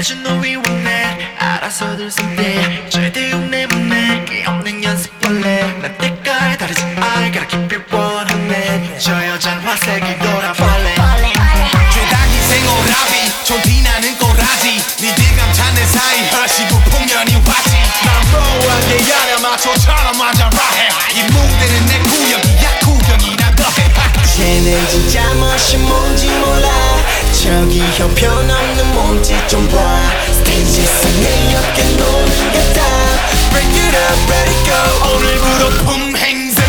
해준 너위 원해 알아서들 선대 절대 흉내 못 내게 없는 연습벌레 난 때깔 다르지 I gotta keep it 100 저 여잔 화색을 돌아볼래 죄당긴 생오라비 촌티나는 꼬라지 니들 감탄는 사이 허시고 풍년이 왔지 난 로우하게 야려 마초처럼 맞아라해 이 무대는 내 구역이야 구경이나 더해 쟤는 진짜 멋이 뭔지 몰라 저기 형편없는 몸짓 좀봐 스테이지에서 내 옆에 노는 게다 Break it up, let it go 오늘부로 품행세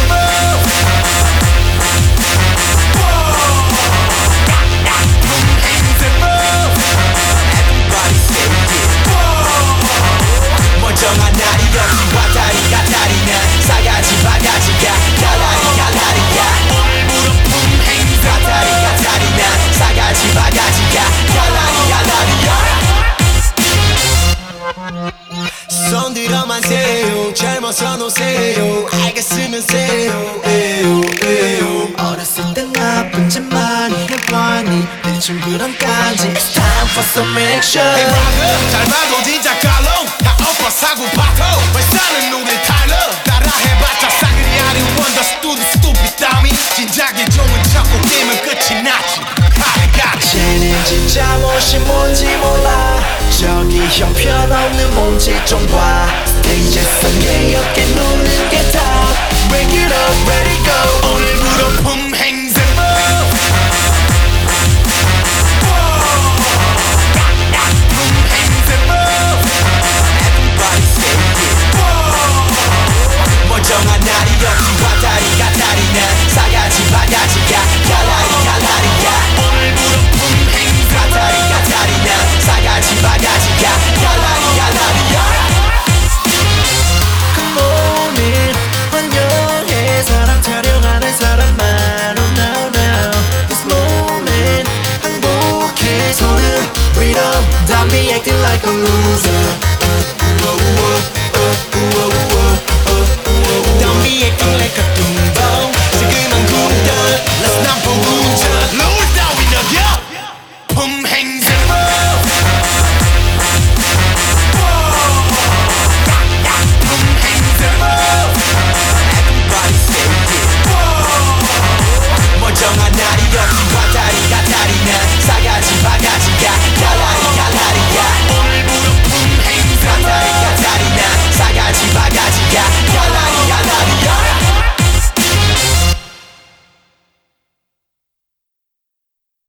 멀쩡한 날이 없이 왔다리가 다리나 싸가지 바가지가 갈라리야 오늘부로 품행세 왔다리가 다리나 싸가지 바가지가 갈라리야 손들어만 세요 젊어서 노세요 알겠으면 세요 에요 에요 어렸을 땐 나쁜 짓 많이 해봤니 대충 그런까지 It's time for some action Hey brother 잘 봐도 진짜 깔롱 다 엎어 사고 파토 왜 사는 우리 탈러 따라해봤자 싸그리 아니 원더 stupid dummy 진작에 좋은 척고 깨면 끝이 나지 가래가지 쟤는 진짜 멋이 뭔지 몰라 저기 형편없는 몸짓 좀봐 스테이지에서 내 어깨 노는 게다 Break it up, let it go 오늘부로 품행세 멀쩡한 날이 없이 왔다리가 다리나 싸가지 바가지가 갈라리야 오늘부로 품행세 왔다리가 다리나 싸가지 바가지가 갈라리야 Come on in 환영해 사랑 타령하는 사람만 Oh no no This moment 행복해 손은 freedom Don't be acting like a loser